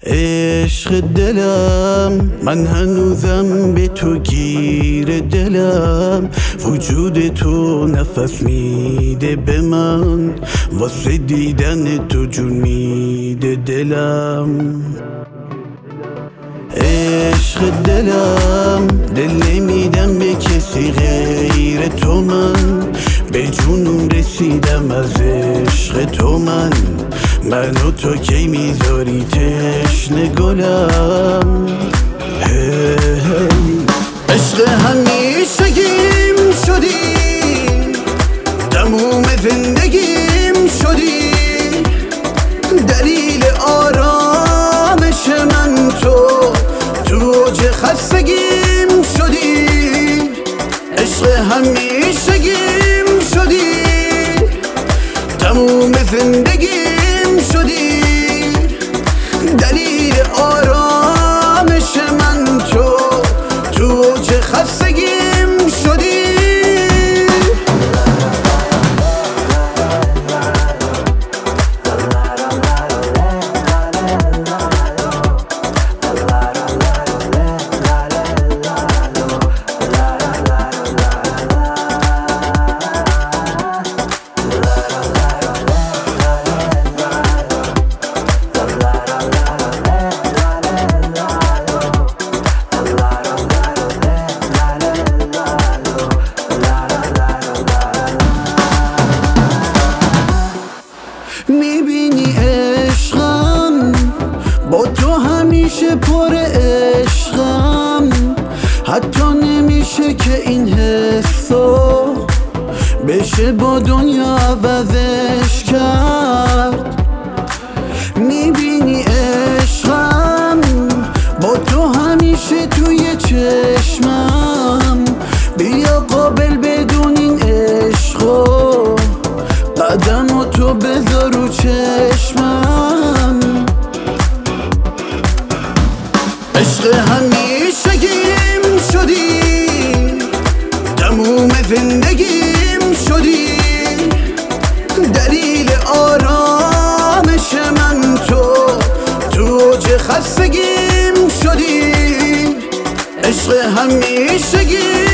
عشق دلم، من هنوزم به تو گیر دلم. وجود تو نفس میده به من، واسه دیدن تو جون میده دلم. عشق دلم، دل نمیدم به کسی غیر تو. من به جنون رسیدم از عشق تو. منو تو کی میذاری تشنه گلم. عشق همیشگیم شدی، تموم زندگیم شدی، دلیل آرامش من تو اوج خستگیم شدی. عشق همیشگیم شدی، تموم زندگیم شدی، دلیل آرامش من تو اوج خستگیم شدی. میبینی عشقم، با تو همیشه پر عشقم. حتی نمیشه که این حسو بشه با دنیا عوضش کرد. میبینی عشقم، با تو همیشه توی چشمم. بیا قابل بدون این عشقو، قدمو تو بذار رو چشمم. عشق همیشگیم شدی، تموم زندگیم شدی، دلیل آرامش من تو اوج خستگیم شدی. عشق همیشگیم